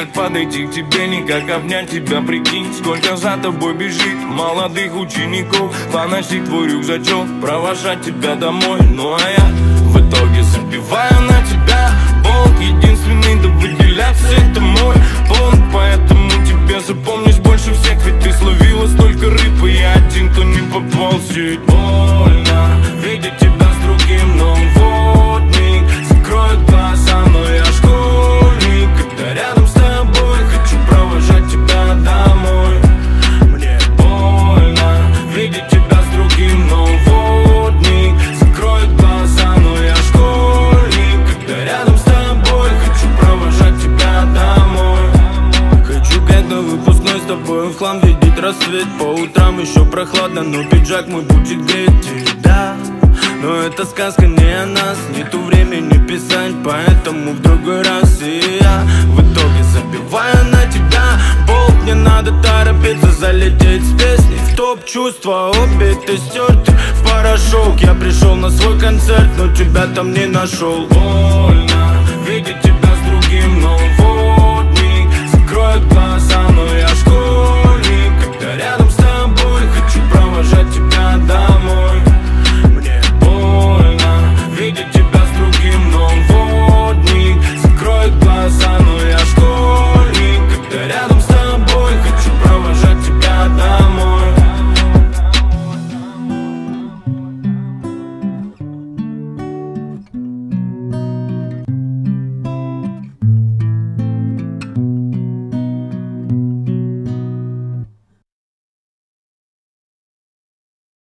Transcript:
как подойти к тебе, никак обнять тебя, прикинь. Сколько за тобой бежит молодых учеников, поносить твой рюкзачок, провожать тебя домой. Ну а я в итоге забиваю на тебя болт. Единственный, да выделяться это мой понт. Поэтому тебе запомнишь больше всех, ведь ты словила столько рыб, и я один, кто не попал в сеть. Больно видеть тебя с другим, но водник закроет глаза, но я школьник. Когда рядом с тобой, хочу провожать тебя домой. Мне больно видеть тебя с другим, но водник закроет глаза, но я школьник. Когда рядом с тобой, хочу провожать тебя домой. Хочу как на выпускной с тобой в хлам видеть рассвет. По утрам еще прохладно, но пиджак мой будет греть тебя. Но это сказка не о нас, нету времени писать, поэтому в другой раз. И я в итоге забиваю на тебя болт. Мне надо торопиться залететь с песней в топ. Чувства убиты, стерты в порошок. Я пришел на свой концерт, но тебя там не нашел. Больно видеть тебя с другим, но водник закроет глаза.